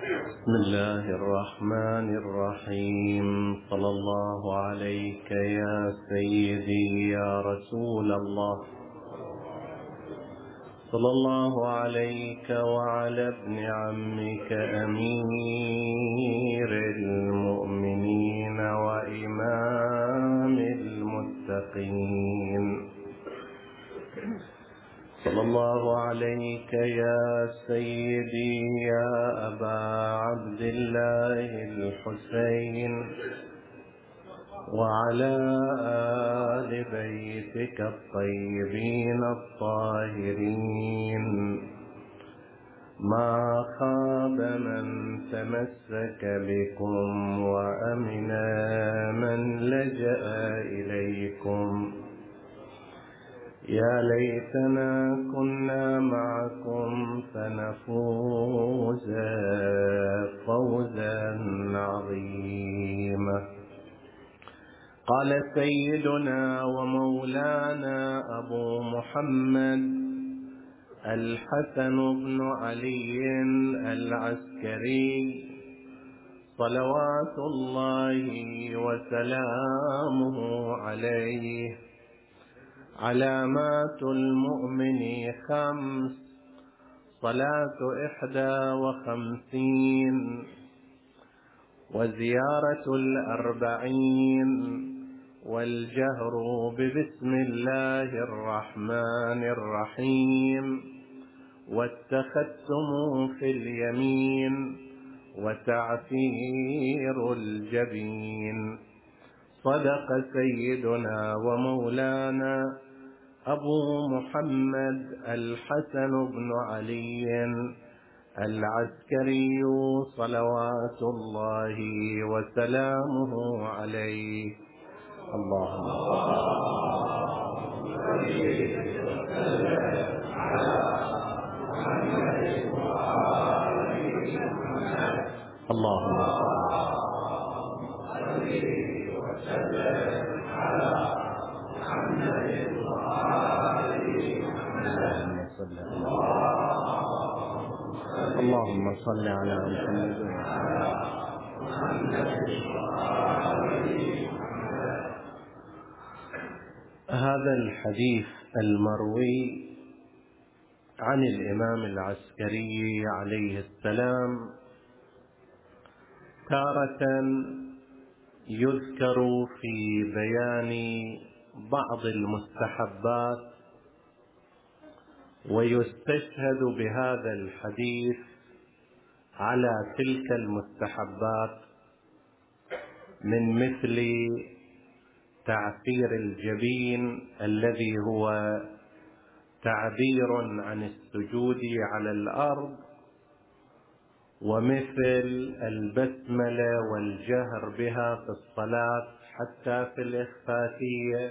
بسم الله الرحمن الرحيم. صلى الله عليك يا سيدي يا رسول الله، صلى الله عليك وعلى ابن عمك أمير المؤمنين وإمام المتقين. صلى الله عليك يا سيدي يا أبا عبد الله الحسين وعلى آل بيتك الطيبين الطاهرين. ما خاب من تمسك بكم وأمن من لجأ إليكم. يا ليتنا كنا معكم فنفوز فوزا عظيما. قال سيدنا ومولانا أبو محمد الحسن بن علي العسكري صلوات الله وسلامه عليه: علامات المؤمن 5: صلاة 51، وزيارة 40، والجهر ببسم الله الرحمن الرحيم، والتختم في اليمين، وتعفير الجبين. صدق سيدنا ومولانا أبو محمد الحسن بن علي العسكري صلوات الله وسلامه عليه. اللهم اللهم اللهم صل على محمد. هذا الحديث المروي عن الإمام العسكري عليه السلام تارة يذكر في بيان بعض المستحبات، ويستشهد بهذا الحديث على تلك المستحبات من مثل تعفير الجبين الذي هو تعبير عن السجود على الأرض، ومثل البسملة والجهر بها في الصلاة حتى في الإخفاقية،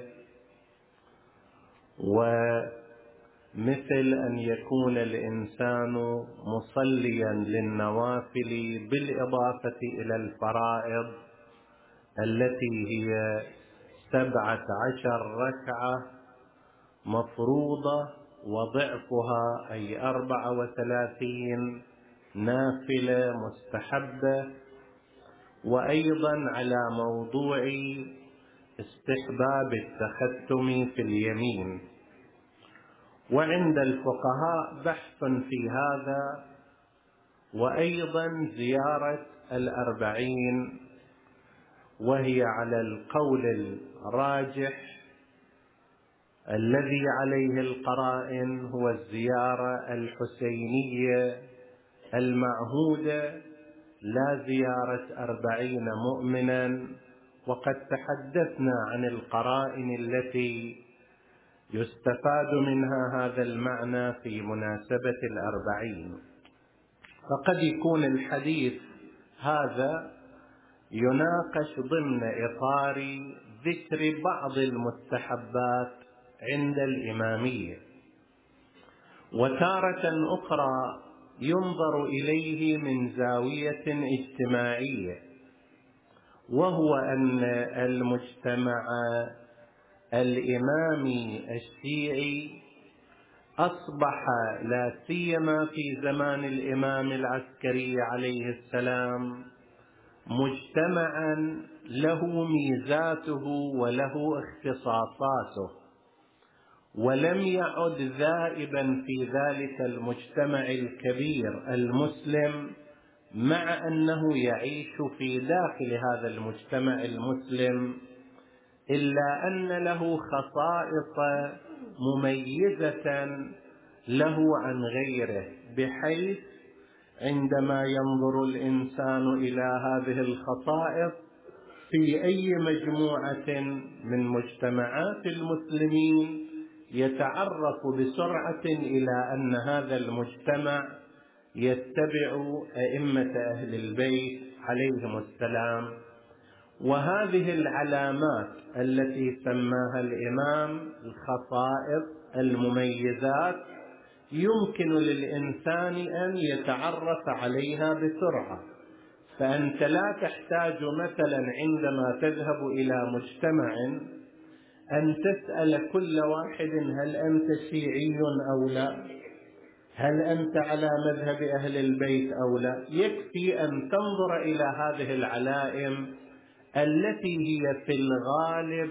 ومثل أن يكون الإنسان مصليا للنوافل بالإضافة إلى الفرائض التي هي 17 ركعة مفروضة، وضعفها أي 34 نافلة مستحبة. وأيضا على موضوع استحباب التختم في اليمين. وعند الفقهاء بحث في هذا، وأيضا زيارة 40، وهي على القول الراجح الذي عليه القرائن هو الزيارة الحسينية المعهودة، لا زيارة 40 مؤمنا. وقد تحدثنا عن القرائن التي يستفاد منها هذا المعنى في مناسبة 40. فقد يكون الحديث هذا يناقش ضمن إطار ذكر بعض المستحبات عند الإمامية، وتارة أخرى ينظر إليه من زاوية اجتماعية، وهو أن المجتمع الإمامي الشيعي أصبح لا سيما في زمان الإمام العسكري عليه السلام مجتمعا له ميزاته وله اختصاصاته، ولم يعد ذائبا في ذلك المجتمع الكبير المسلم، مع أنه يعيش في داخل هذا المجتمع المسلم، إلا أن له خصائص مميزة له عن غيره، بحيث عندما ينظر الإنسان إلى هذه الخصائص في أي مجموعة من مجتمعات المسلمين يتعرف بسرعة إلى أن هذا المجتمع يتبع أئمة أهل البيت عليهم السلام. وهذه العلامات التي سماها الإمام الخصائص المميزات يمكن للإنسان أن يتعرف عليها بسرعة، فأنت لا تحتاج مثلا عندما تذهب إلى مجتمع أن تسأل كل واحد هل أنت شيعي أو لا، هل أنت على مذهب أهل البيت أو لا. يكفي أن تنظر إلى هذه العلائم التي هي في الغالب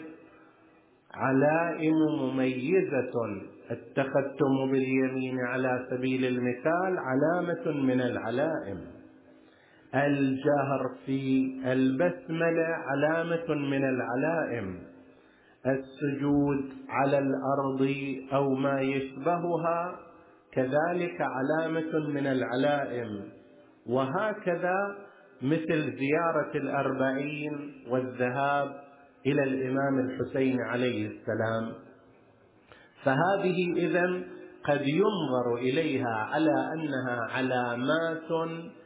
علائم مميزة. اتخذتم باليمين على سبيل المثال علامة من العلائم، الجهر في البسملة علامة من العلائم، السجود على الأرض أو ما يشبهها كذلك علامة من العلائم، وهكذا مثل زيارة الأربعين والذهاب إلى الإمام الحسين عليه السلام. فهذه إذن قد ينظر إليها على أنها علامات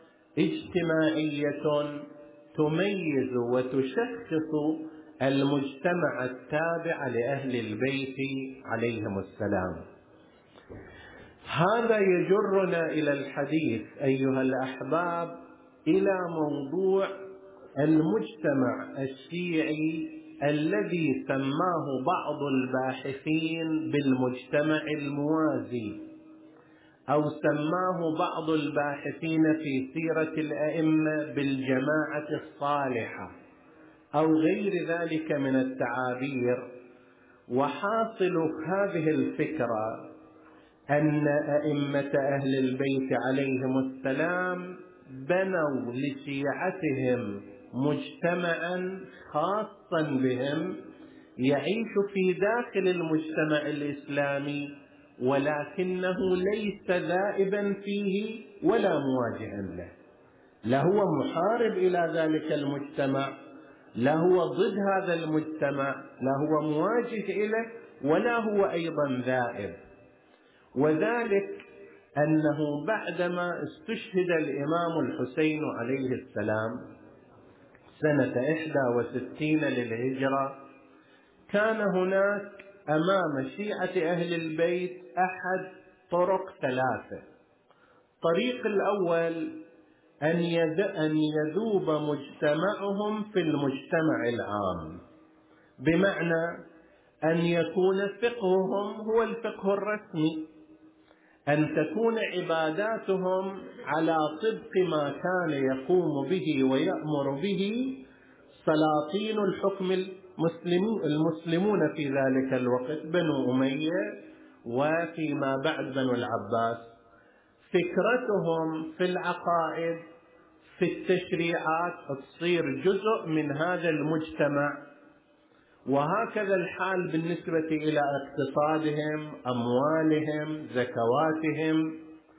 اجتماعية تميز وتشخص المجتمع التابع لأهل البيت عليهم السلام. هذا يجرنا إلى الحديث أيها الأحباب إلى موضوع المجتمع الشيعي الذي سماه بعض الباحثين بالمجتمع الموازي، أو سماه بعض الباحثين في سيرة الأئمة بالجماعة الصالحة، أو غير ذلك من التعابير. وحاصل هذه الفكرة أن أئمة أهل البيت عليهم السلام بنوا لشيعتهم مجتمعا خاصا بهم يعيش في داخل المجتمع الإسلامي، ولكنه ليس ذائبا فيه ولا مواجها له، لا هو محارب إلى ذلك المجتمع، لا هو ضد هذا المجتمع، لا هو مواجه إليه، ولا هو أيضا ذائب. وذلك أنه بعدما استشهد الإمام الحسين عليه السلام سنة 61 للهجرة، كان هناك أمام شيعة أهل البيت أحد طرق ثلاثة. الطريق الأول أن يذوب مجتمعهم في المجتمع العام، بمعنى أن يكون فقههم هو الفقه الرسمي، أن تكون عباداتهم على طبق ما كان يقوم به ويأمر به سلاطين الحكم المسلمون في ذلك الوقت، بنو أمية وفيما بعد بنو العباس. فكرتهم في العقائد في التشريعات تصير جزء من هذا المجتمع، وهكذا الحال بالنسبة إلى اقتصادهم، أموالهم، زكواتهم،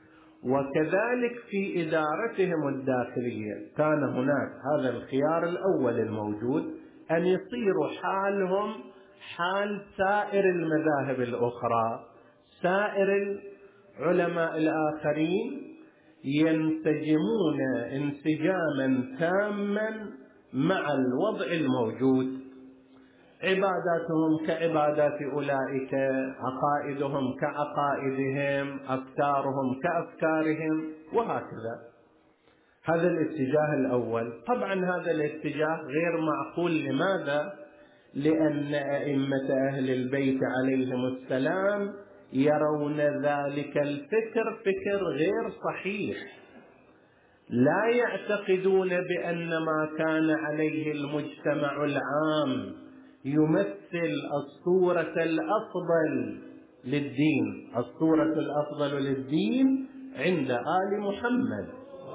وكذلك في إدارتهم الداخلية. كان هناك هذا الخيار الأول الموجود، أن يصير حالهم حال سائر المذاهب الأخرى، سائر العلماء الآخرين، ينسجمون انسجاما تاما مع الوضع الموجود، عباداتهم كعبادات أولئك، عقائدهم كعقائدهم، أفكارهم كأفكارهم، وهكذا. هذا الاتجاه الأول. طبعا هذا الاتجاه غير معقول. لماذا؟ لأن أئمة أهل البيت عليهم السلام يرون ذلك الفكر فكر غير صحيح، لا يعتقدون بأن ما كان عليه المجتمع العام يمثل الصورة الأفضل للدين. الصورة الأفضل للدين عند آل محمد.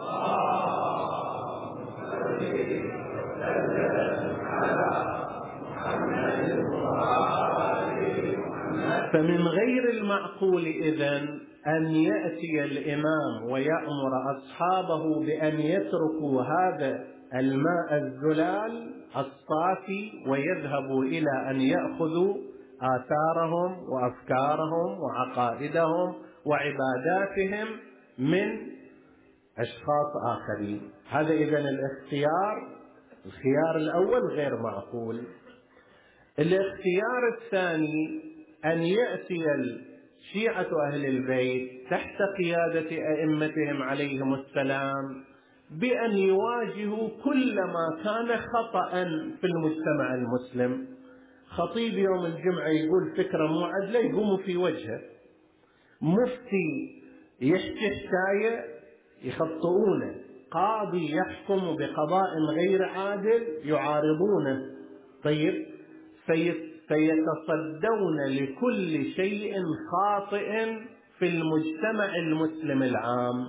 فمن غير المعقول إذن أن يأتي الإمام ويأمر أصحابه بأن يتركوا هذا الماء الزلال الصافي ويذهبوا إلى أن يأخذوا آثارهم وأفكارهم وعقائدهم وعباداتهم من أشخاص آخرين. هذا إذن الخيار الأول غير معقول. الاختيار الثاني أن يأتي شيعة أهل البيت تحت قيادة أئمتهم عليهم السلام بأن يواجهوا كل ما كان خطأ في المجتمع المسلم. خطيب يوم الجمعة يقول فكرة مو عدلة يقوموا في وجهه، مفتي يحكي حكاية يخطئونه، قاضي يحكم بقضاء غير عادل يعارضونه. طيب فيتصدون لكل شيء خاطئ في المجتمع المسلم العام.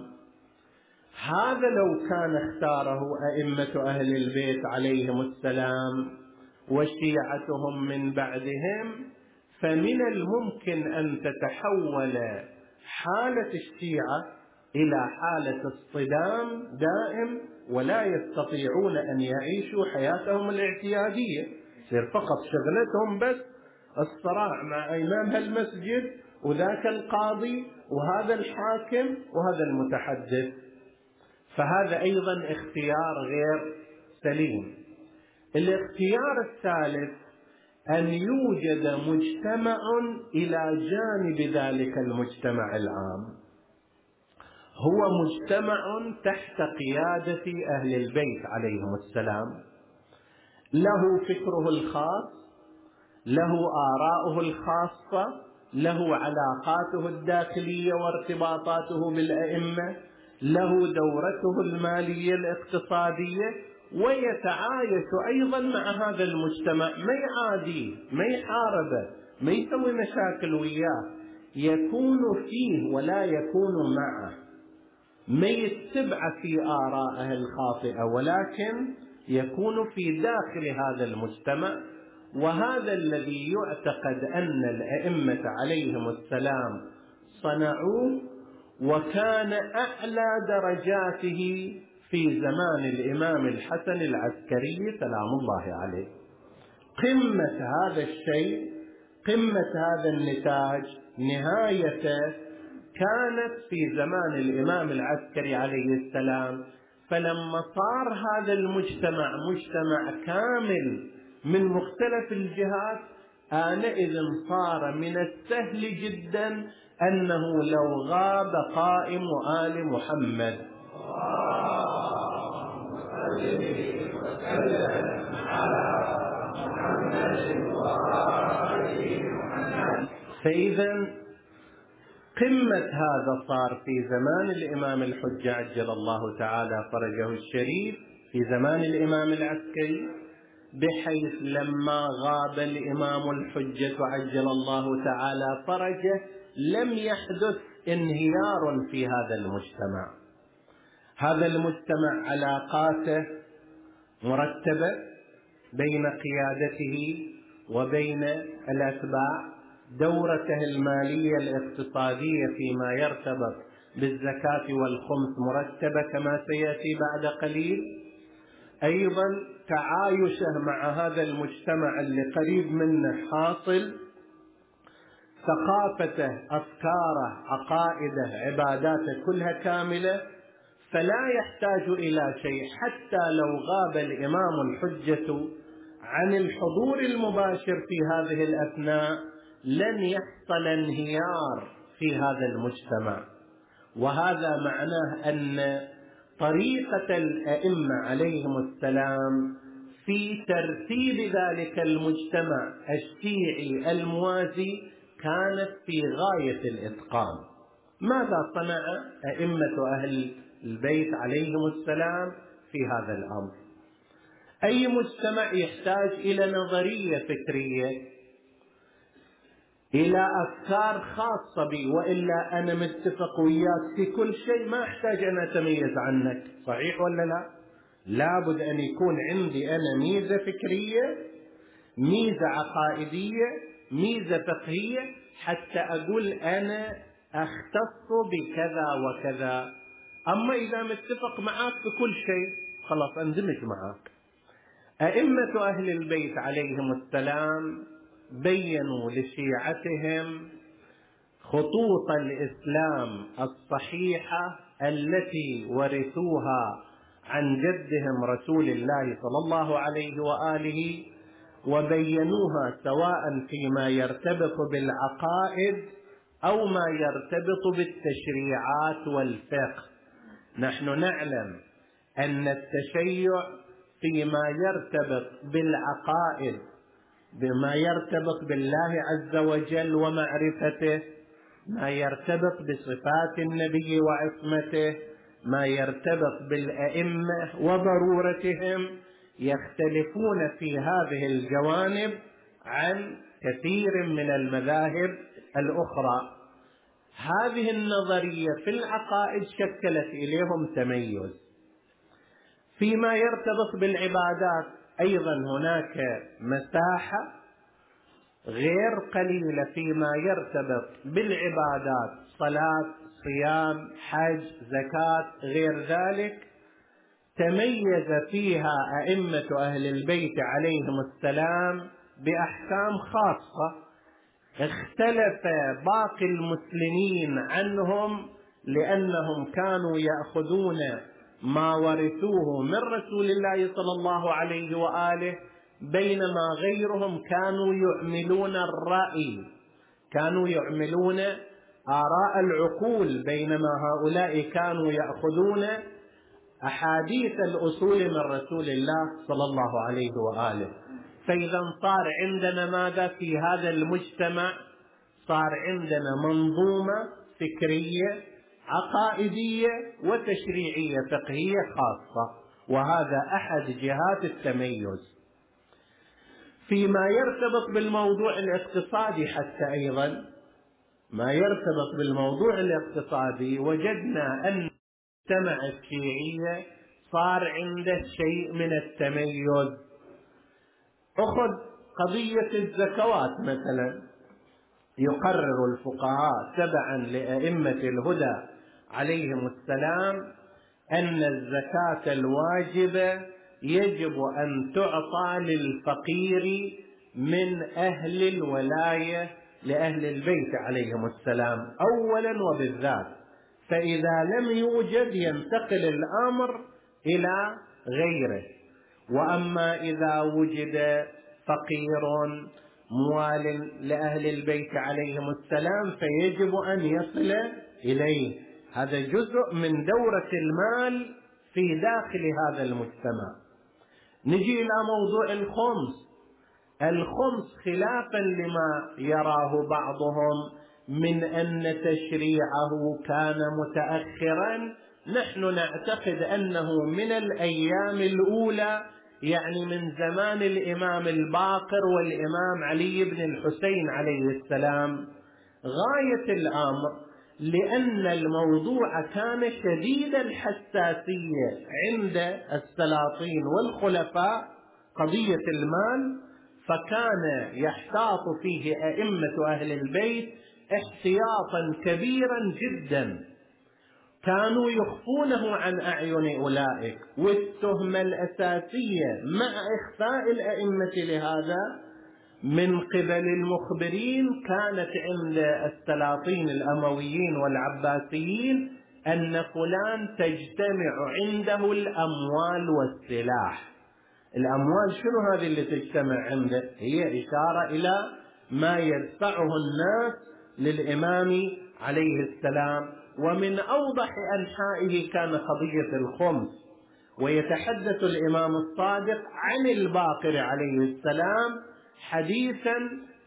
هذا لو كان اختاره أئمة أهل البيت عليهم السلام وشيعتهم من بعدهم، فمن الممكن أن تتحول حالة الشيعة إلى حالة اصطدام دائم، ولا يستطيعون أن يعيشوا حياتهم الاعتيادية، يصير فقط شغلتهم بس الصراع مع إمام المسجد وذاك القاضي وهذا الحاكم وهذا المتحدث. فهذا أيضا اختيار غير سليم. الاختيار الثالث أن يوجد مجتمع إلى جانب ذلك المجتمع العام، هو مجتمع تحت قيادة أهل البيت عليهم السلام، له فكره الخاص، له آراؤه الخاصة، له علاقاته الداخلية وارتباطاته بالأئمة، له دورته المالية الاقتصادية، ويتعايش أيضا مع هذا المجتمع، ما يعاديه، ما يحاربه، ما يسوي مشاكل وياه، يكون فيه ولا يكون معه، ما يتبع في آرائه الخاطئة ولكن يكون في داخل هذا المجتمع. وهذا الذي يعتقد أن الأئمة عليهم السلام صنعوه، وكان أعلى درجاته في زمان الإمام الحسن العسكري سلام الله عليه. قمة هذا الشيء، قمة هذا النتاج، نهايته كانت في زمان الإمام العسكري عليه السلام. فلما صار هذا المجتمع مجتمع كامل من مختلف الجهات، آنئذ صار من السهل جدا أنه لو غاب قائم آل محمد فإذا قمة هذا صار في زمان الإمام الحجة عجل الله تعالى فرجه الشريف، في زمان الإمام العسكري، بحيث لما غاب الإمام الحجة عجل الله تعالى فرجه لم يحدث انهيار في هذا المجتمع. هذا المجتمع علاقاته مرتبة بين قيادته وبين الأتباع، دورته المالية الاقتصادية فيما يرتبط بالزكاة والخمس مرتبة كما سيأتي بعد قليل، أيضا تعايشه مع هذا المجتمع اللي قريب منه حاصل، ثقافته، أفكاره، عقائده، عباداته كلها كاملة، فلا يحتاج إلى شيء. حتى لو غاب الإمام الحجة عن الحضور المباشر في هذه الأثناء لن يحصل انهيار في هذا المجتمع. وهذا معناه أن طريقة الأئمة عليهم السلام في ترتيب ذلك المجتمع الشيعي الموازي كانت في غاية الإتقان. ماذا صنع أئمة أهل البيت عليهم السلام في هذا الأمر؟ أي مجتمع يحتاج إلى نظرية فكرية، إلى أفكار خاصة بي، وإلا أنا متفق وياك في كل شيء، ما أحتاج أن أتميز عنك. صحيح ولا لا؟ لابد أن يكون عندي أنا ميزة فكرية، ميزة عقائدية، ميزة فقهية، حتى أقول أنا أختص بكذا وكذا. أما إذا متفق معك في كل شيء خلاص أندمج معك. أئمة أهل البيت عليهم السلام بيّنوا لشيعتهم خطوط الإسلام الصحيحة التي ورثوها عن جدهم رسول الله صلى الله عليه وآله، وبينوها سواء فيما يرتبط بالعقائد أو ما يرتبط بالتشريعات والفقه. نحن نعلم أن التشيع فيما يرتبط بالعقائد، بما يرتبط بالله عز وجل ومعرفته، ما يرتبط بصفات النبي وعصمته، ما يرتبط بالأئمة وضرورتهم، يختلفون في هذه الجوانب عن كثير من المذاهب الأخرى. هذه النظرية في العقائد شكلت إليهم تميز. فيما يرتبط بالعبادات أيضا هناك مساحة غير قليلة فيما يرتبط بالعبادات، صلاة، صيام، حج، زكاة، غير ذلك، تميز فيها أئمة أهل البيت عليهم السلام بأحكام خاصة اختلف باقي المسلمين عنهم، لأنهم كانوا يأخذون ما ورثوه من رسول الله صلى الله عليه وآله، بينما غيرهم كانوا يعملون الرأي، كانوا يعملون آراء العقول، بينما هؤلاء كانوا يأخذون أحاديث الأصول من رسول الله صلى الله عليه وآله. فإذا صار عندنا ماذا في هذا المجتمع؟ صار عندنا منظومة فكرية عقائدية وتشريعية فقهية خاصة، وهذا أحد جهات التميز. فيما يرتبط بالموضوع الاقتصادي حتى أيضا، ما يرتبط بالموضوع الاقتصادي، وجدنا أن المجتمع الشيعي صار عنده شيء من التميز. أخذ قضية الزكوات مثلا، يقرر الفقهاء تبعا لأئمة الهدى عليهم السلام أن الزكاة الواجبة يجب أن تعطى للفقير من أهل الولاية لأهل البيت عليهم السلام أولا وبالذات، فإذا لم يوجد ينتقل الأمر إلى غيره. وأما إذا وجد فقير موال لأهل البيت عليهم السلام فيجب أن يصل إليه. هذا جزء من دورة المال في داخل هذا المجتمع. نجي إلى موضوع الخمس. الخمس خلافا لما يراه بعضهم من أن تشريعه كان متأخرا، نحن نعتقد أنه من الأيام الأولى، يعني من زمان الإمام الباقر والإمام علي بن الحسين عليه السلام غاية الأمر، لأن الموضوع كان شديد الحساسية عند السلاطين والخلفاء، قضية المال، فكان يحتاط فيه أئمة أهل البيت احتياطا كبيرا جدا، كانوا يخفونه عن أعين أولئك. والتهمة الأساسية مع إخفاء الأئمة لهذا من قبل المخبرين كانت عند السلاطين الأمويين والعباسيين أن فلان تجتمع عنده الأموال والسلاح. الأموال شنو هذه اللي تجتمع عنده؟ هي إشارة إلى ما يدفعه الناس للإمام عليه السلام. ومن أوضح أنحائه كان قضية الخمس، ويتحدث الإمام الصادق عن الباقر عليه السلام حديثا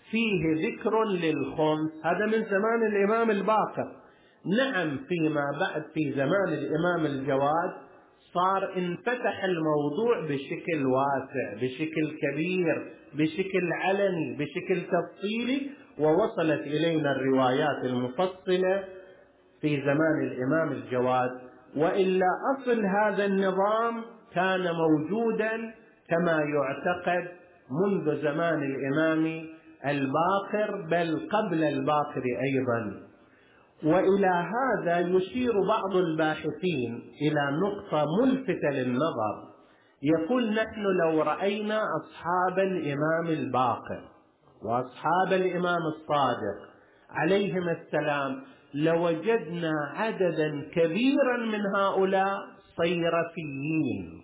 فيه ذكر للخمس، هذا من زمان الإمام الباقر. نعم فيما بعد في زمان الإمام الجواد صار انفتح الموضوع بشكل واسع، بشكل كبير، بشكل علني، بشكل تفصيلي، ووصلت إلينا الروايات المفصلة في زمان الإمام الجواد. وإلا أصل هذا النظام كان موجودا كما يعتقد منذ زمان الإمام الباقر، بل قبل الباقر أيضا. وإلى هذا يشير بعض الباحثين إلى نقطة ملفتة للنظر، يقول: نحن لو رأينا أصحاب الإمام الباقر وأصحاب الإمام الصادق عليهم السلام لوجدنا عددا كبيرا من هؤلاء صيرفيين.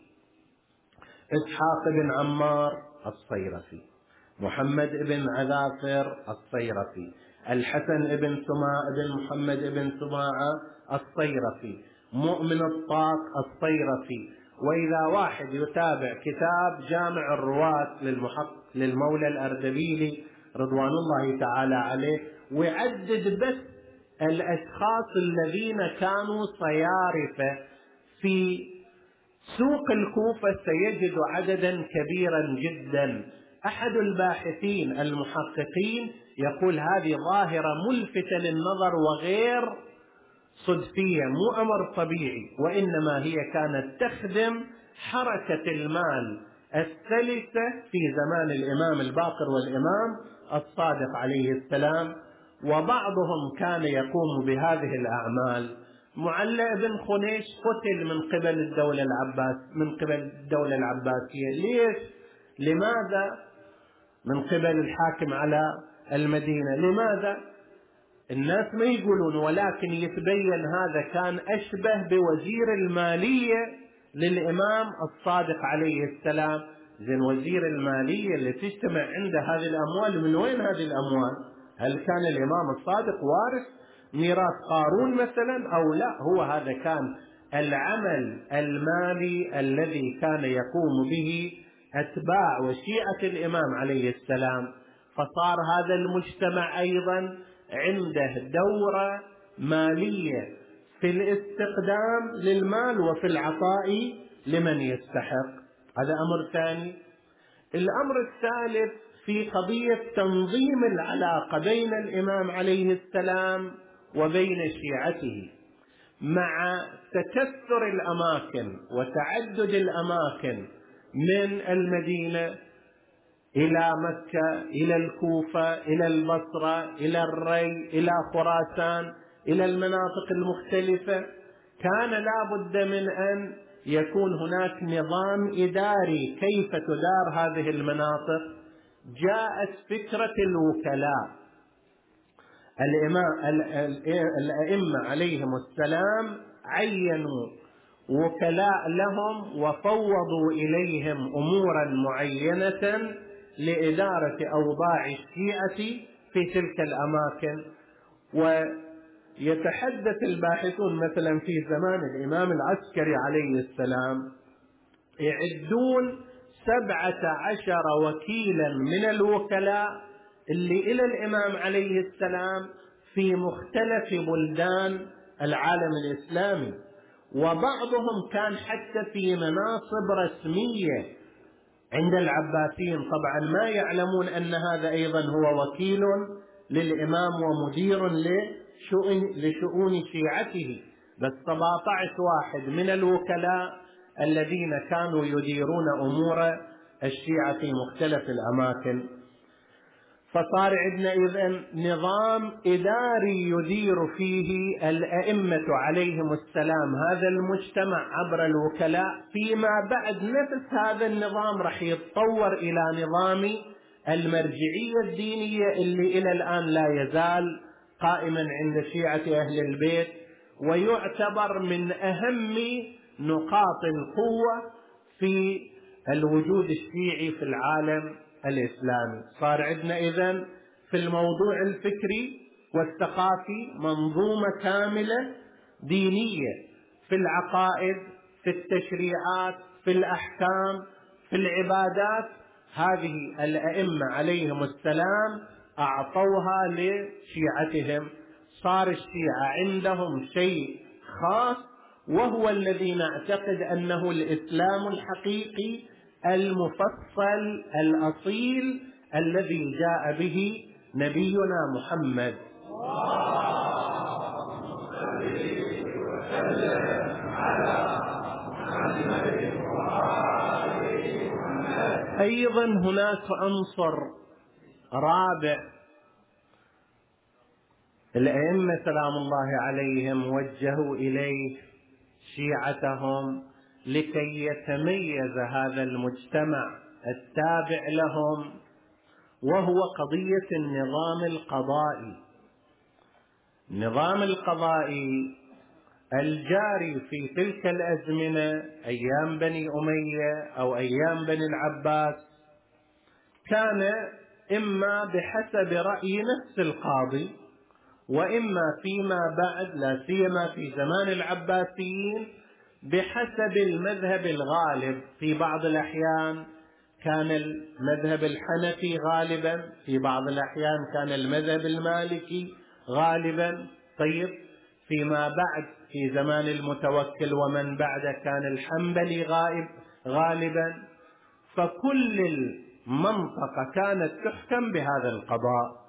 إسحاق بن عمار الصيرفي، محمد بن عذافر الصيرفي، الحسن بن محمد بن سماعة الصيرفي، مؤمن الطاق الصيرفي. وإذا واحد يتابع كتاب جامع الرواة للمولى الأردبيلي رضوان الله تعالى عليه ويعدد بس الأشخاص الذين كانوا صيارفة في سوق الكوفة سيجد عددا كبيرا جدا. أحد الباحثين المحققين يقول: هذه ظاهرة ملفتة للنظر وغير صدفية، مو أمر طبيعي، وإنما هي كانت تخدم حركة المال السلسة في زمان الإمام الباقر والإمام الصادق عليه السلام. وبعضهم كان يقوم بهذه الأعمال. معلى بن خنيش قتل من قبل الدولة العباسية. ليش؟ لماذا؟ من قبل الحاكم على المدينة. لماذا؟ الناس ما يقولون، ولكن يتبين هذا كان أشبه بوزير المالية للإمام الصادق عليه السلام. زين، وزير المالية اللي تجتمع عنده هذه الأموال، من وين هذه الأموال؟ هل كان الإمام الصادق وارث ميراث قارون مثلا أو لا؟ هو هذا كان العمل المالي الذي كان يقوم به أتباع وشيعة الإمام عليه السلام. فصار هذا المجتمع أيضا عنده دورة مالية في الاستقدام للمال وفي العطاء لمن يستحق. هذا أمر ثاني. الأمر الثالث في قضية تنظيم العلاقة بين الإمام عليه السلام وبين شيعته. مع تكثر الأماكن وتعدد الأماكن من المدينة إلى مكة، إلى الكوفة، إلى البصرة، إلى الري، إلى خراسان، إلى المناطق المختلفة، كان لا بد من أن يكون هناك نظام إداري كيف تدار هذه المناطق. جاءت فكرة الوكلاء. الأئمة عليهم السلام عينوا وكلاء لهم وفوضوا إليهم أمورا معينة لإدارة أوضاع الشيعة في تلك الأماكن. ويتحدث الباحثون مثلا في زمان الإمام العسكري عليه السلام يعدون 17 وكيلا من الوكلاء اللي إلى الإمام عليه السلام في مختلف بلدان العالم الإسلامي، وبعضهم كان حتى في مناصب رسمية عند العباسيين. طبعا ما يعلمون أن هذا أيضا هو وكيل للإمام ومدير لشؤون شيعته. بس 17 واحد من الوكلاء الذين كانوا يديرون أمور الشيعة في مختلف الأماكن. فصار عندنا إذن نظام إداري يدير فيه الأئمة عليهم السلام هذا المجتمع عبر الوكلاء. فيما بعد نفس هذا النظام رح يتطور إلى نظام المرجعية الدينية اللي إلى الآن لا يزال قائما عند شيعة أهل البيت، ويعتبر من أهم نقاط القوة في الوجود الشيعي في العالم الإسلامي. صار عندنا إذن في الموضوع الفكري والثقافي منظومة كاملة دينية في العقائد، في التشريعات، في الأحكام، في العبادات. هذه الأئمة عليهم السلام أعطوها لشيعتهم، صار الشيعة عندهم شيء خاص، وهو الذي نعتقد أنه الإسلام الحقيقي المفصل الأصيل الذي جاء به نبينا محمد. أيضا هناك عنصر رابع، الأئمة سلام الله عليهم وجهوا إليه شيعتهم لكي يتميز هذا المجتمع التابع لهم، وهو قضية النظام القضائي. النظام القضائي الجاري في تلك الأزمنة أيام بني أمية أو أيام بني العباس كان إما بحسب رأي نفس القاضي، وإما فيما بعد لا سيما في زمان العباسيين بحسب المذهب الغالب. في بعض الأحيان كان المذهب الحنفي غالبا، في بعض الأحيان كان المذهب المالكي غالبا. طيب، فيما بعد في زمان المتوكل ومن بعده كان الحنبلي غالبا. فكل المنطقة كانت تحكم بهذا القضاء.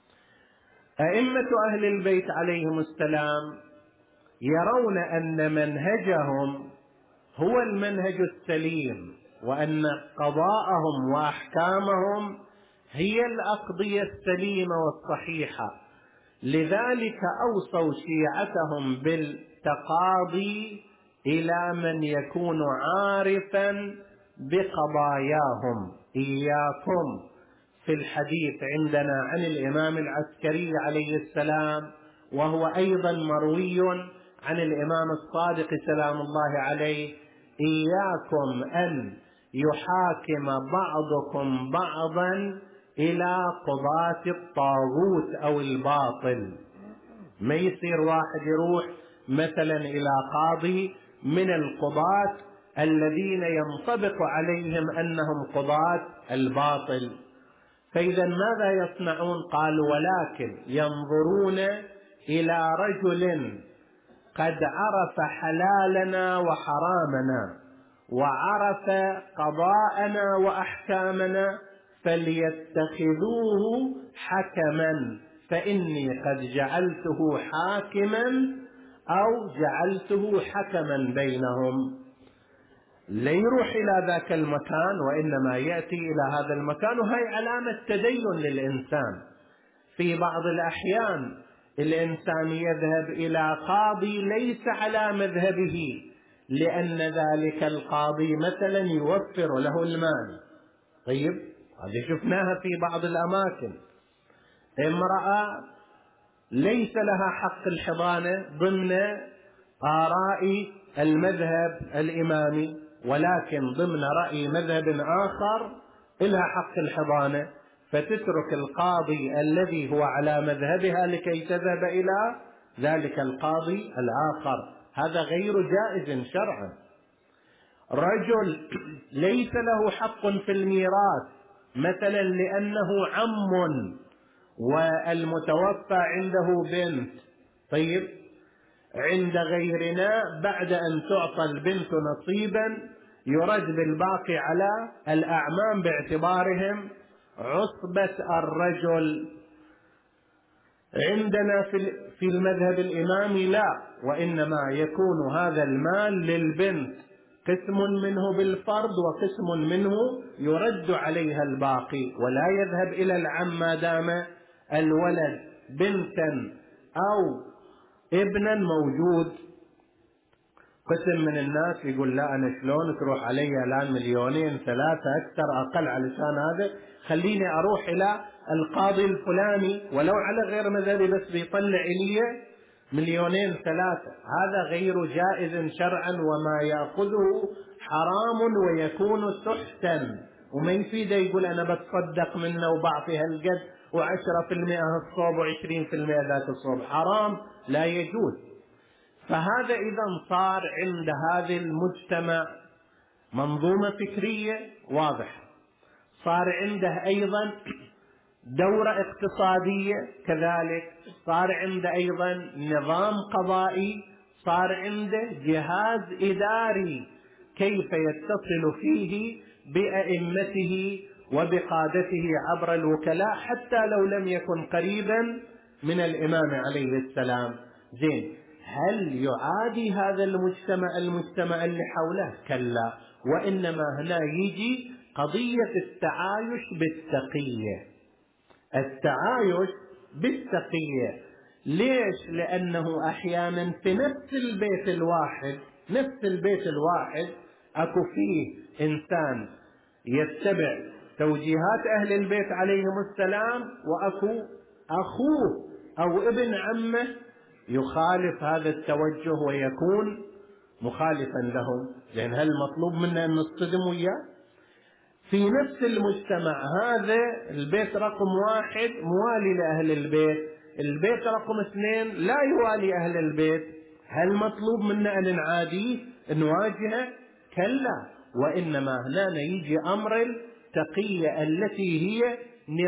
أئمة أهل البيت عليهم السلام يرون أن منهجهم هو المنهج السليم، وأن قضاءهم وأحكامهم هي الأقضية السليمة والصحيحة. لذلك أوصوا شيعتهم بالتقاضي إلى من يكون عارفا بقضاياهم. إياكم في الحديث عندنا عن الإمام العسكري عليه السلام، وهو أيضا مروي عن الإمام الصادق سلام الله عليه: إياكم أن يحاكم بعضكم بعضا إلى قضاة الطاغوت أو الباطل. ما يصير واحد يروح مثلا إلى قاضي من القضاة الذين ينطبق عليهم أنهم قضاة الباطل. فإذا ماذا يصنعون؟ قالوا: ولكن ينظرون إلى رجل قد عرف حلالنا وحرامنا وعرف قضاءنا وأحكامنا، فليتخذوه حكما، فإني قد جعلته حاكما أو جعلته حكما بينهم. لا يروح إلى ذاك المكان، وإنما يأتي إلى هذا المكان، وهي علامة تدين للإنسان. في بعض الأحيان الإنسان يذهب إلى قاضي ليس على مذهبه، لأن ذلك القاضي مثلا يوفر له المال. طيب، هذه شفناها في بعض الأماكن. امرأة ليس لها حق الحضانة ضمن آراء المذهب الإمامي، ولكن ضمن رأي مذهب آخر لها حق الحضانة، فتترك القاضي الذي هو على مذهبها لكي تذهب إلى ذلك القاضي الآخر. هذا غير جائز شرعا. رجل ليس له حق في الميراث مثلا لأنه عم والمتوفى عنده بنت، طيب، عند غيرنا بعد أن تعطى البنت نصيبا يرد بالباقي على الأعمام باعتبارهم عصبة الرجل. عندنا في المذهب الإمامي لا، وإنما يكون هذا المال للبنت، قسم منه بالفرض وقسم منه يرد عليها الباقي، ولا يذهب إلى العم ما دام الولد بنتا أو ابنا موجود. قسم من الناس يقول: لا، أنا شلون تروح علي الآن 2 3 أكثر أقل علشان هذا، خليني أروح إلى القاضي الفلاني ولو على غير مذهبي بس بيطلع لي 2 3. هذا غير جائز شرعا، وما يأخذه حرام ويكون سحتا، وما يفيده يقول أنا بتصدق منه وبعطي هالقد 10% الصوب و20% ذات الصوب. حرام، لا يجوز. فهذا إذا صار عند هذا المجتمع منظومة فكرية واضحة، صار عنده أيضا دورة اقتصادية، كذلك صار عنده أيضا نظام قضائي، صار عنده جهاز إداري كيف يتصل فيه بأئمته وبقادته عبر الوكلاء حتى لو لم يكن قريبا من الإمام عليه السلام. زين، هل يعادي هذا المجتمع اللي حوله؟ كلا، وإنما هنا يجي قضية التعايش بالتقية. التعايش بالتقية ليش؟ لأنه أحيانا في نفس البيت الواحد أكو فيه إنسان يتبع توجيهات أهل البيت عليهم السلام، وأكو أخوه أو ابن عمه يخالف هذا التوجه ويكون مخالفا لهم. لأن هل مطلوب منا أن نصطدم وياه؟ في نفس المجتمع هذا البيت رقم 1 موالي لأهل البيت، البيت رقم 2 لا يوالي أهل البيت، هل مطلوب منا أن نعاديه نواجهه؟ كلا، وإنما هنا يجي أمر التقية التي هي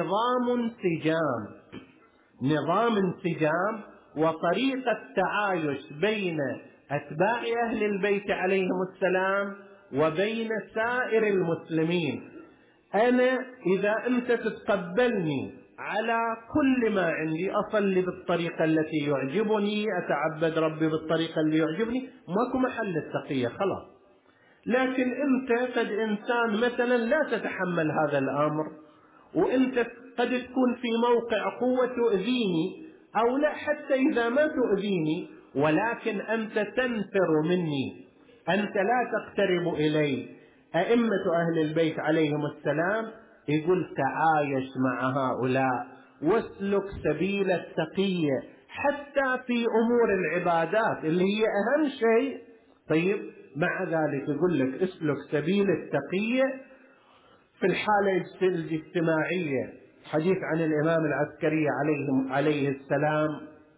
نظام انسجام وطريقة تعايش بين أتباع أهل البيت عليهم السلام وبين سائر المسلمين. أنا إذا أنت تتقبلني على كل ما عندي، أصلي بالطريقة التي يعجبني، أتعبد ربي بالطريقة اللي يعجبني، ماكو محل التقية، خلاص. لكن أنت قد إنسان مثلا لا تتحمل هذا الأمر، وأنت قد تكون في موقع قوة تؤذيني، أو لا، حتى إذا ما تؤذيني ولكن أنت تنفر مني، أنت لا تقترب إلي. أئمة أهل البيت عليهم السلام يقول تعايش مع هؤلاء واسلك سبيل التقية حتى في أمور العبادات اللي هي أهم شيء. طيب، مع ذلك يقول لك اسلك سبيل التقية في الحالة الاجتماعية. حديث عن الإمام العسكري عليه السلام: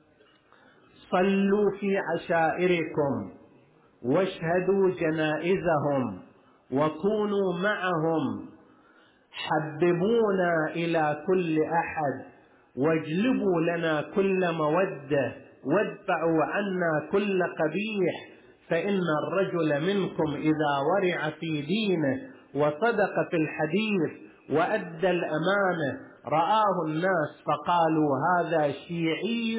صلوا في عشائركم واشهدوا جنائزهم وكونوا معهم، حببونا إلى كل أحد واجلبوا لنا كل مودة وادفعوا عنا كل قبيح، فإن الرجل منكم إذا ورع في دينه وصدق في الحديث وأدى الأمانة رآه الناس فقالوا هذا شيعي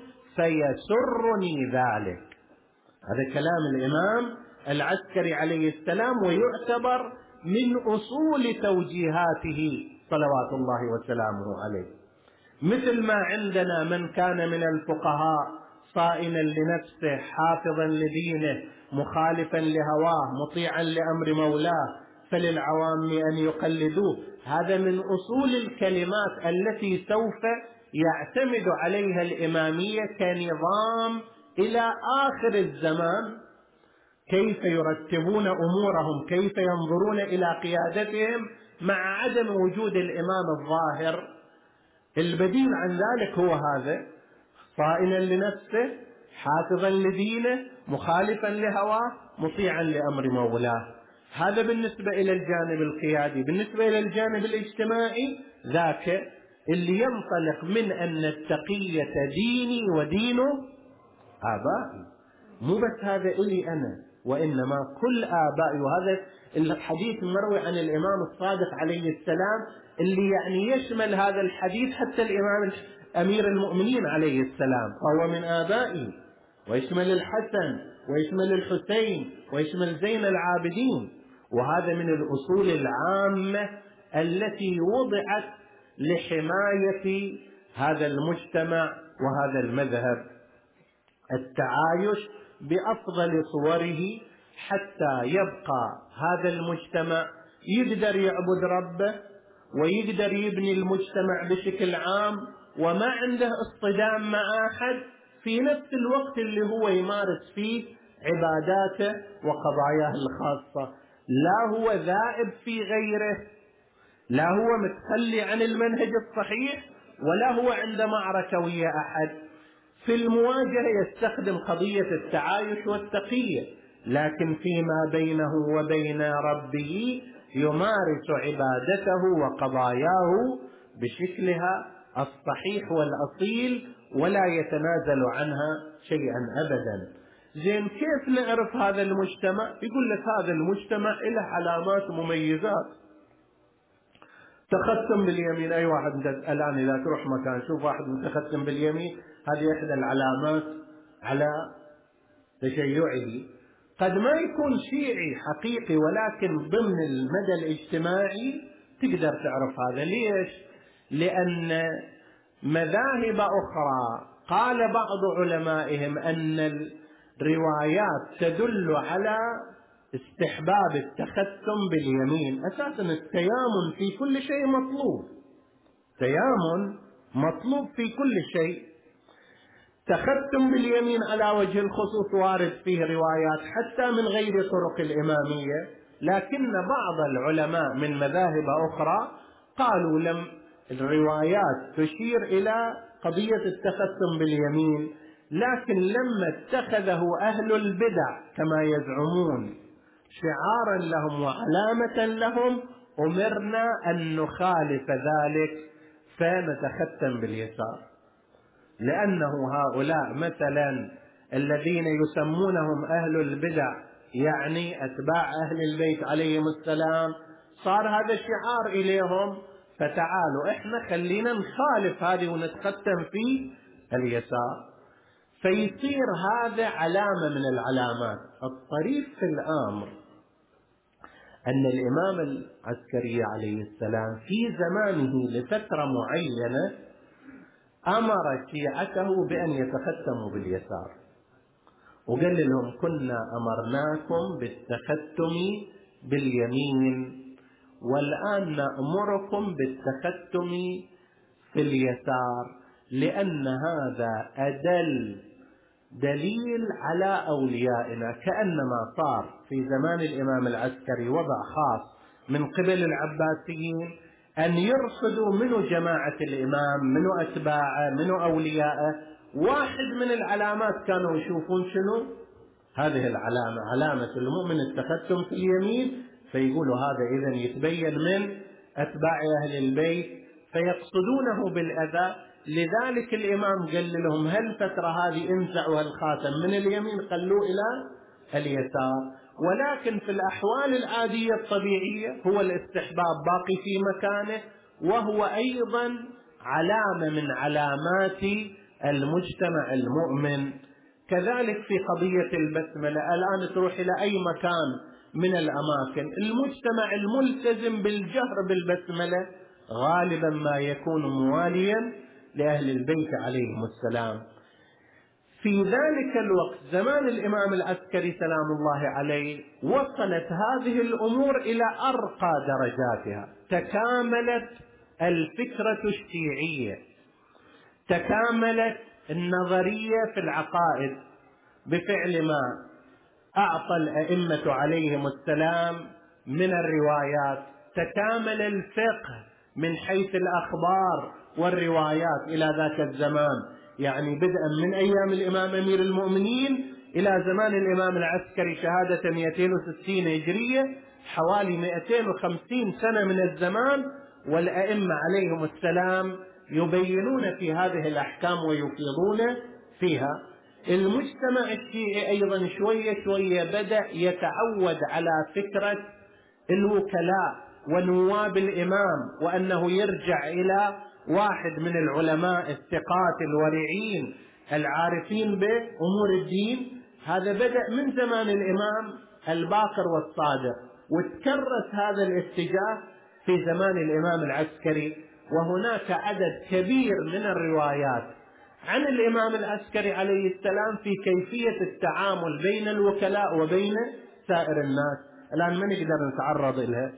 فيسرني ذلك. هذا كلام الإمام العسكري عليه السلام، ويعتبر من أصول توجيهاته صلوات الله وسلامه عليه. مثل ما عندنا من كان من الفقهاء صائنا لنفسه حافظا لدينه مخالفا لهواه مطيعا لأمر مولاه فللعوام أن يقلدوه، هذا من أصول الكلمات التي سوف يعتمد عليها الإمامية كنظام إلى آخر الزمان، كيف يرتبون أمورهم، كيف ينظرون إلى قيادتهم مع عدم وجود الإمام الظاهر. البديل عن ذلك هو هذا: صائنا لنفسه حافظا لدينه مخالفا لهواه مطيعا لأمر مولاه. هذا بالنسبة إلى الجانب القيادي. بالنسبة إلى الجانب الاجتماعي ذاك اللي ينطلق من أن التقية ديني ودين آبائي، مو بس هذا إلي أنا وإنما كل آبائي. وهذا الحديث مروي عن الإمام الصادق عليه السلام اللي يعني يشمل هذا الحديث حتى الإمام أمير المؤمنين عليه السلام، فهو من آبائي، ويشمل الحسن ويشمل الحسين ويشمل زين العابدين. وهذا من الأصول العامة التي وضعت لحماية هذا المجتمع وهذا المذهب: التعايش بأفضل صوره حتى يبقى هذا المجتمع يقدر يعبد ربه ويقدر يبني المجتمع بشكل عام وما عنده اصطدام مع أحد، في نفس الوقت اللي هو يمارس فيه عباداته وقضاياه الخاصة. لا هو ذائب في غيره، لا هو متخلي عن المنهج الصحيح، ولا هو عنده معركة ويا أحد. في المواجهة يستخدم قضية التعايش والتقية، لكن فيما بينه وبين ربه يمارس عبادته وقضاياه بشكلها الصحيح والأصيل ولا يتنازل عنها شيئا أبدا. زين، كيف نعرف هذا المجتمع؟ يقول لك هذا المجتمع له علامات مميزات. تختم باليمين، أي واحد الآن إذا تروح مكان شوف واحد متختم باليمين، هذه إحدى العلامات على تشيعه. قد ما يكون شيعي حقيقي، ولكن ضمن المدى الاجتماعي تقدر تعرف هذا. ليش؟ لأن مذاهب أخرى قال بعض علمائهم أن الروايات تدل على استحباب التختم باليمين. أساسا التيامن في كل شيء مطلوب، تيامن مطلوب في كل شيء. تختم باليمين على وجه الخصوص وارد فيه روايات حتى من غير طرق الإمامية، لكن بعض العلماء من مذاهب أخرى قالوا لم الروايات تشير إلى قضية التختم باليمين، لكن لما اتخذه أهل البدع كما يزعمون شعارا لهم وعلامة لهم أمرنا أن نخالف ذلك فنتختم باليسار. لأنه هؤلاء مثلا الذين يسمونهم أهل البدع، يعني أتباع أهل البيت عليهم السلام، صار هذا الشعار إليهم، فتعالوا إحنا خلينا نخالف هذه ونتختم في اليسار، فيصير هذا علامة من العلامات. الطريف في الأمر أن الإمام العسكري عليه السلام في زمانه لفترة معينة أمر شيعته بأن يتختموا باليسار، وقال لهم كنا أمرناكم بالتختم باليمين، والآن نأمركم بالتختم في اليسار، لأن هذا أدل دليل على أوليائنا. كأنما صار في زمان الإمام العسكري وضع خاص من قبل العباسيين أن يرصدوا منو جماعة الإمام، منو أتباعه، منو أوليائه. واحد من العلامات كانوا يشوفون شنو؟ هذه العلامة، علامة المؤمن التختم في اليمين، فيقولوا هذا إذن يتبين من أتباع أهل البيت، فيقصدونه بالأذى. لذلك الإمام قال لهم هالفترة هذه انزعوا الخاتم من اليمين خلوه إلى اليسار، ولكن في الأحوال العادية الطبيعية هو الاستحباب باقي في مكانه، وهو أيضا علامة من علامات المجتمع المؤمن. كذلك في قضية البسملة، الآن تروح إلى أي مكان من الأماكن، المجتمع الملتزم بالجهر بالبسملة غالبا ما يكون مواليا لأهل البيت عليهم السلام. في ذلك الوقت زمان الإمام العسكري سلام الله عليه وصلت هذه الأمور إلى أرقى درجاتها، تكاملت الفكرة الشيعية، تكاملت النظرية في العقائد بفعل ما أعطى الأئمة عليهم السلام من الروايات، تكامل الفقه من حيث الأخبار والروايات إلى ذاك الزمان، يعني بدءا من أيام الإمام أمير المؤمنين إلى زمان الإمام العسكري شهادة 260 هجرية، حوالي 250 سنة من الزمان، والأئمة عليهم السلام يبينون في هذه الأحكام ويفيضون فيها. المجتمع الشيعي أيضا شوية شوية بدأ يتعود على فكرة الوكلاء ونواب الإمام، وأنه يرجع إلى واحد من العلماء الثقات الورعين العارفين بأمور الدين. هذا بدأ من زمان الإمام الباقر والصادق، وتكرس هذا الاتجاه في زمان الإمام العسكري، وهناك عدد كبير من الروايات عن الإمام العسكري عليه السلام في كيفية التعامل بين الوكلاء وبين سائر الناس، الآن ما نقدر نتعرض لها.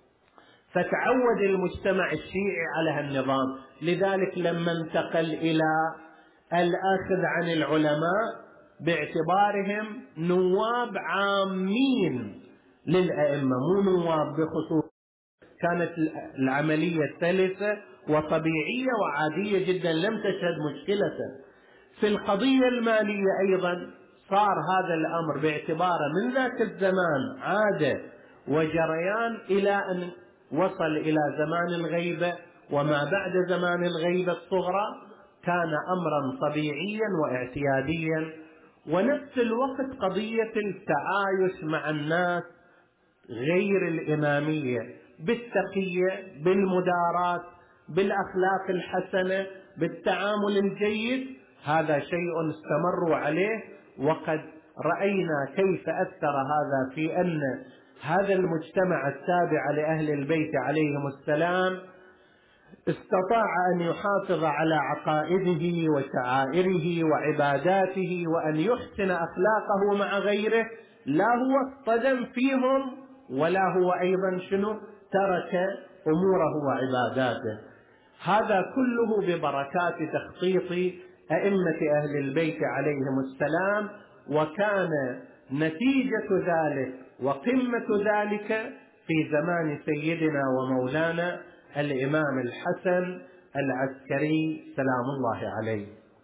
فتعود المجتمع الشيعي على هالنظام، لذلك لما انتقل إلى الأخذ عن العلماء باعتبارهم نواب عامين للأئمة، مو نواب بخصوص، كانت العملية سلسة وطبيعية وعادية جدا، لم تشهد مشكلة. في القضية المالية أيضا صار هذا الأمر باعتباره من ذاك الزمان عادة وجريان، إلى أن وصل إلى زمان الغيبة وما بعد زمان الغيبة الصغرى كان أمرا طبيعيا واعتياديا. ونفس الوقت قضية التعايش مع الناس غير الإمامية بالتقية، بالمداراة، بالأخلاق الحسنة، بالتعامل الجيد، هذا شيء استمروا عليه. وقد رأينا كيف أثر هذا في أن هذا المجتمع التابع لأهل البيت عليهم السلام استطاع أن يحافظ على عقائده وشعائره وعباداته، وأن يحسن أخلاقه مع غيره، لا هو اصطدم فيهم ولا هو أيضا ترك أموره وعباداته. هذا كله ببركات تخطيط أئمة أهل البيت عليهم السلام. وكان نتيجة ذلك وقمة ذلك في زمان سيدنا ومولانا الإمام الحسن العسكري سلام الله عليه.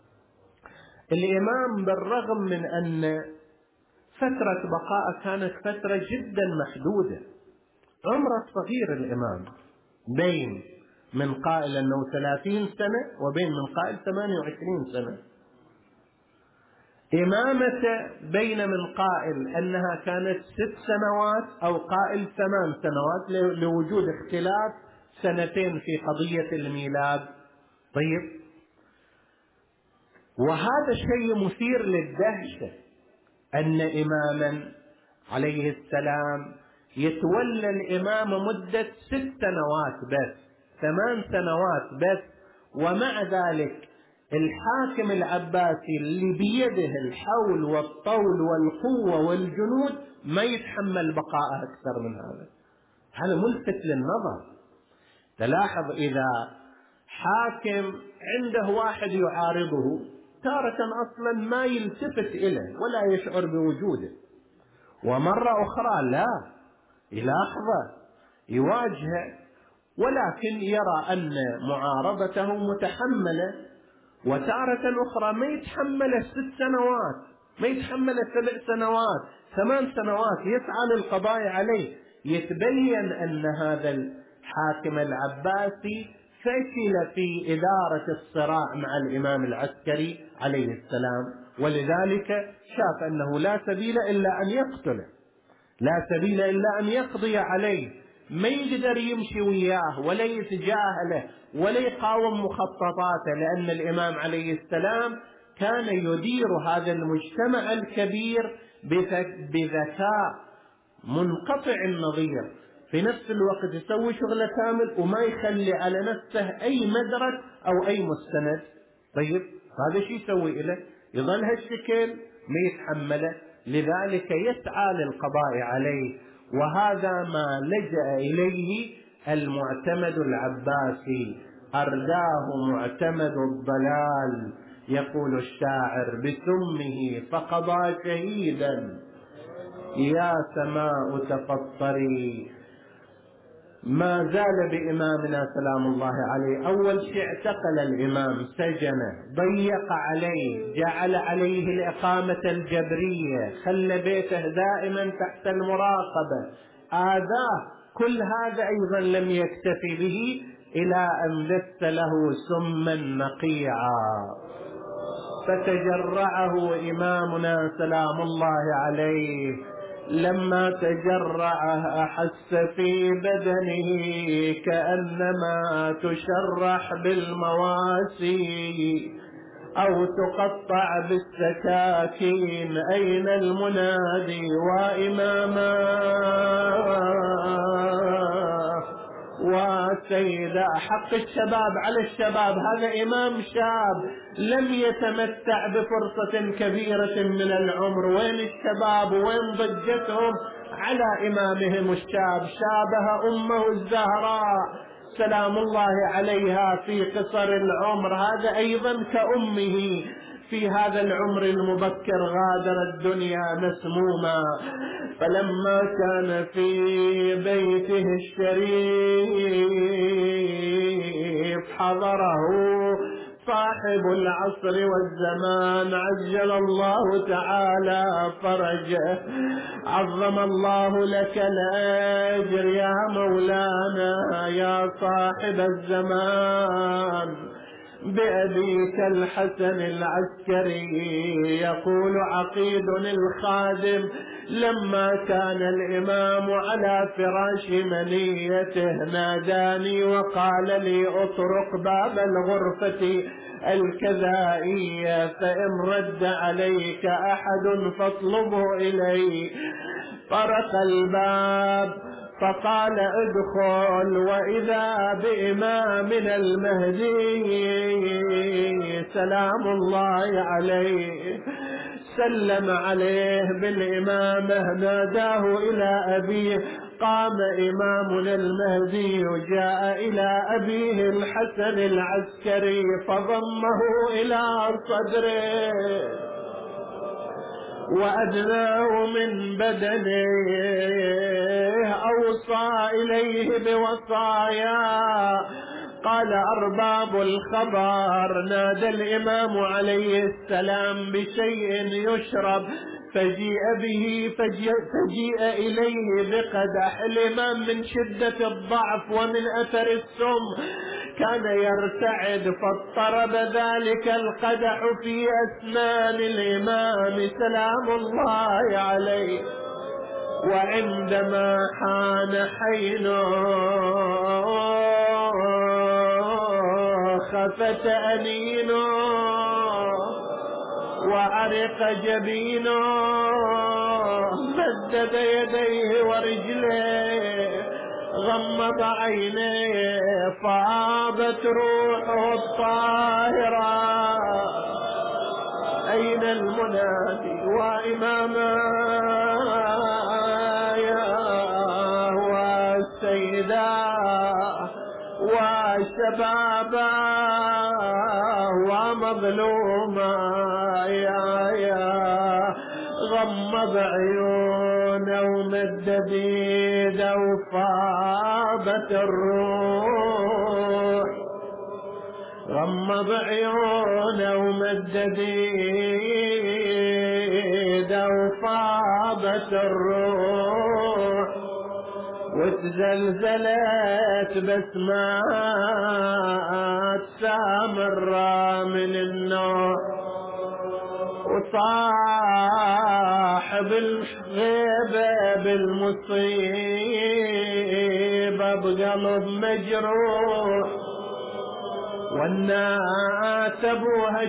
الإمام بالرغم من أن فترة بقاء كانت فترة جدا محدودة، عمره صغير الإمام، بين من قائل أنه 30 سنة وبين من قائل 28 سنة. إمامته بين من قائل أنها كانت 6 سنوات أو قائل 8 سنوات لوجود اختلاف سنتين في قضية الميلاد. طيب، وهذا الشيء مثير للدهشة أن إماما عليه السلام يتولى الإمامة مدة 6 سنوات بس، 8 سنوات بس، ومع ذلك الحاكم العباسي اللي بيده الحول والطول والقوة والجنود ما يتحمل بقاء أكثر من هذا. هذا ملفت للنظر. تلاحظ إذا حاكم عنده واحد يعارضه تارة أصلا ما يلتفت إليه ولا يشعر بوجوده، ومرة أخرى لا، يلاحظه يواجهه، ولكن يرى أن معارضته متحملة. وتارة أخرى ما يتحمل 6 سنوات، ما يتحمل 7 سنوات، 8 سنوات يسعى للقضاء عليه. يتبين أن هذا الحاكم العباسي فشل في إدارة الصراع مع الإمام العسكري عليه السلام، ولذلك شاف أنه لا سبيل إلا أن يقتله، لا سبيل إلا أن يقضي عليه، ما يقدر يمشي وياه ولا يتجاهله ولا يقاوم مخططاته، لأن الإمام عليه السلام كان يدير هذا المجتمع الكبير بذكاء منقطع النظير، في نفس الوقت يسوي شغله كامل وما يخلي على نفسه أي مدرك أو أي مستند. طيب، هذا شيء يسوي له؟ يظل هالشكل ما يتحمله، لذلك يسعى للقضاء عليه. وهذا ما لجأ إليه المعتمد العباسي، أرداه معتمد الضلال، يقول الشاعر بسمه فقضى شهيدا يا سماء تفطري. ما زال بإمامنا سلام الله عليه. أول شيء اعتقل الإمام، سجنه، ضيق عليه، جعل عليه الإقامة الجبرية، خلى بيته دائما تحت المراقبة، آذاه. كل هذا أيضا لم يكتفي به إلى أن بث له سما نقيعا، فتجرعه إمامنا سلام الله عليه. لما تجرعه أحس في بدنه كأنما تشرح بالمواسي أو تقطع بالسكاكين. أين المنادي وإماما وسيد حق الشباب على الشباب. هذا إمام شاب لم يتمتع بفرصة كبيرة من العمر. وين الشباب وين ضجتهم على إمامهم الشاب؟ شابه أمه الزهراء سلام الله عليها في قصر العمر، هذا أيضا كأمه في هذا العمر المبكر غادر الدنيا مسموما. فلما كان في بيته الشريف حضره صاحب العصر والزمان عجل الله تعالى فرجه، عظم الله لك الأجر يا مولانا يا صاحب الزمان. بأبيك الحسن العسكري يقول عقيد الخادم: لما كان الإمام على فراش منيته ناداني وقال لي اطرق باب الغرفة الكذائية، فإن رد عليك أحد فاطلبه إلي. طرق الباب فقال ادخل، وإذا بإمامنا المهدي سلام الله عليه. سلم عليه بالإمامة، ناداه إلى أبيه. قام إمامنا المهدي جاء إلى أبيه الحسن العسكري فضمه إلى صدره وأدناه من بدنه، أوصى إليه بوصايا. قال أرباب الخبر: نادى الإمام عليه السلام بشيء يشرب فجيء إليه بقدح. الإمام من شدة الضعف ومن أثر السم كان يرتعد، فاضطرب ذلك القدح في أسنان الإمام سلام الله عليه. وعندما حان حينه خفت أنينه وعرق جبينه، مدد يديه ورجليه، غمض عينيه، فاضت روحه الطاهرة. أين المنادي وإماما والسيدة وشبابا ومظلوما؟ يا غمض عيونه ومد بيده وفاضت الروح. غمض عيونه ومد بيده وفاضت الروح، وتزلزلت بس ما تسامر من النوم. وصاحب الغيبة بالمصيبة بقلب مجروح، والناس ابوها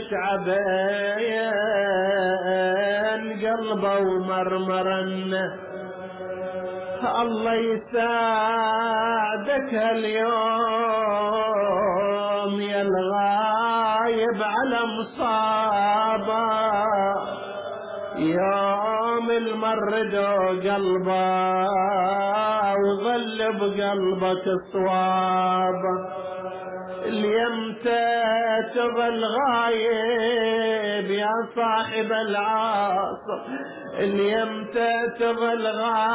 شعبين قلبه ومرمرن. الله يساعدك هاليوم يا الغايب على مصابه، يوم المرد قلبه وظل بقلبك الصواب. اليمتى تظل غايب يا صاحب العصر، اليمتى تظل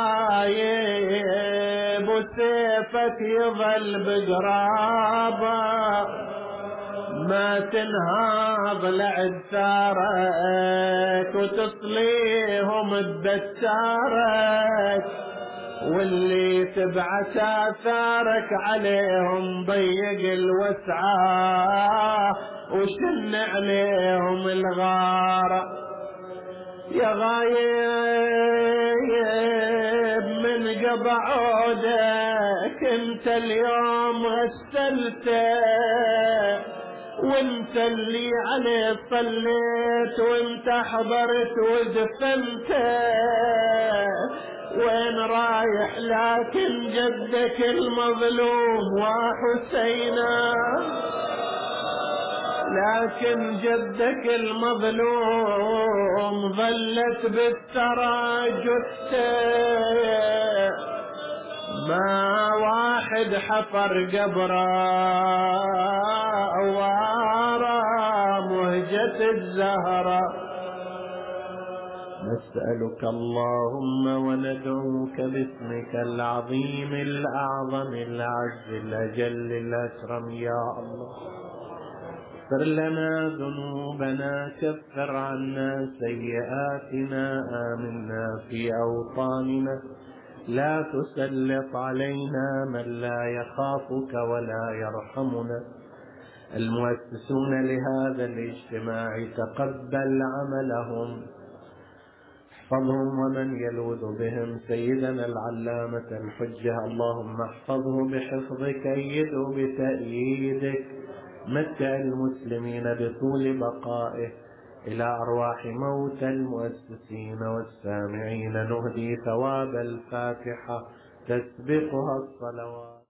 غايب وسيفك يظل بقرابه. ما تنهض لعثارك وتصليهم ببتارك، واللي تبعت آثارك عليهم ضيق الوسعة وشن عليهم الغارة. يا غايب من قضى عودك انت اليوم غسلته، وانت اللي عليه صليت وانت حضرت ودفنته. وين رايح لكن جدك المظلوم وحسينا، لكن جدك المظلوم ظلت بالتراجع. ما واحد حفر قبره وارى مهجة الزهرة. نسألك اللهم وندعوك باسمك العظيم الأعظم الأعز الأجل الأكرم يا الله اغفر لنا ذنوبنا، كفر عنا سيئاتنا، آمنا في أوطاننا، لا تسلط علينا من لا يخافك ولا يرحمنا. المؤسسون لهذا الاجتماع تقبل عملهم، احفظهم ومن يلوذ بهم. سيدنا العلامة الحجة اللهم احفظه بحفظك، أيده بتأييدك، متع المسلمين بطول بقائه. إلى أرواح موتى المؤسسين والسامعين نهدي ثواب الفاتحة تسبقها الصلوات.